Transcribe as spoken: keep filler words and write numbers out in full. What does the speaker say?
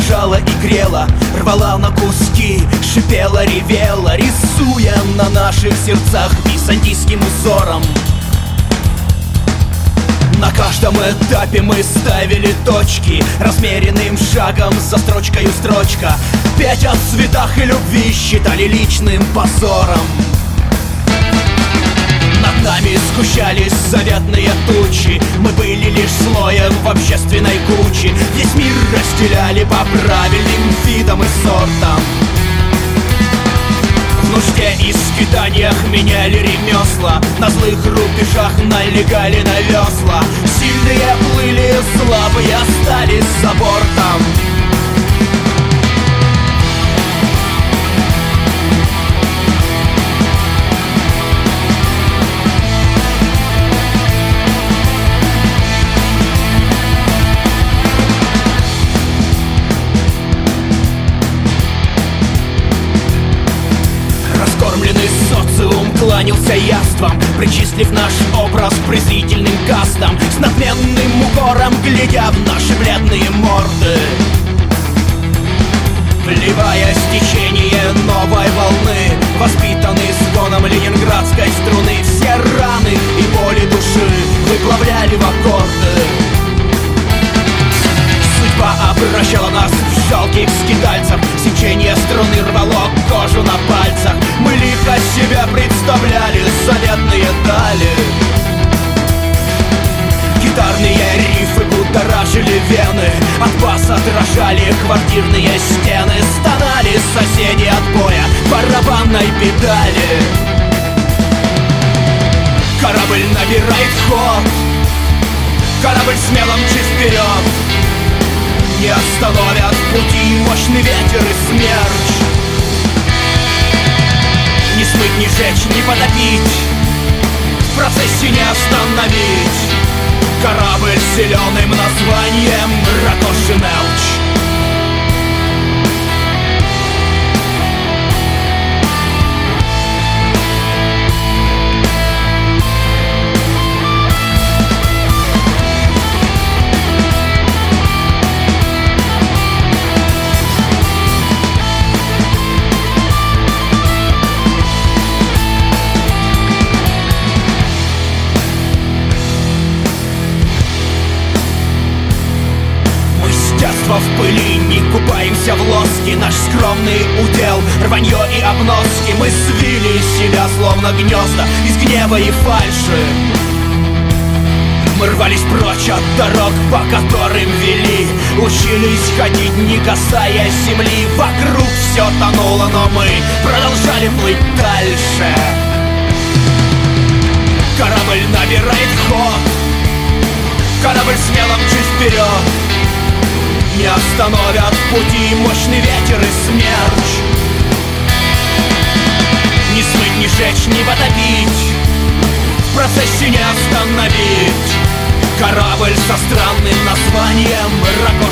обижала и грела, рвала на куски, шипела, ревела, рисуя на наших сердцах византийским узором. На каждом этапе мы ставили точки, размеренным шагом за строчкою строчка. Петь о цветах и любви считали личным позором. Над нами сгущались заветные тучи, мы были лишь слоем в общественной куче. Весь мир разделяли по правильным видам и сортам. В нужде и скитаниях меняли ремесла, на злых рубежах налегали на весла. Сильные плыли, слабые остались за бортом. Социум кланялся яством, причислив наш образ презрительным кастам, с надменным укором глядя в наши бледные морды. Вливаясь в течение новой волны, воспитанный звоном ленинградской струны, все раны и боли души выплавляли в аккорды. Судьба обращала нас в жалких скитальцев, сечение струны рвало кожу на пальцах. Мы лихо себя представляли, заветные дали. Гитарные рифы будоражили вены, от баса дрожали квартирные стены. Стонали соседи от боя барабанной педали. Корабль набирает ход, корабль смело мчит вперед. Не остановят пути мощный ветер и смерч. Не смыть, не жечь, не потопить, в процессе не остановить. Корабль с зеленым названием Ракоши Мелч. В пыли не купаемся в лоске, наш скромный удел рванье и обноски. Мы свили себя словно гнезда из гнева и фальши. Мы рвались прочь от дорог, по которым вели, учились ходить, не касаясь земли. Вокруг все тонуло, но мы продолжали плыть дальше. Корабль набирает ход, корабль смело мчит вперед. Не остановят в пути мощный ветер и смерч. Не смыть, не жечь, не потопить, в процессе не остановить. Корабль со странным названием Ракоши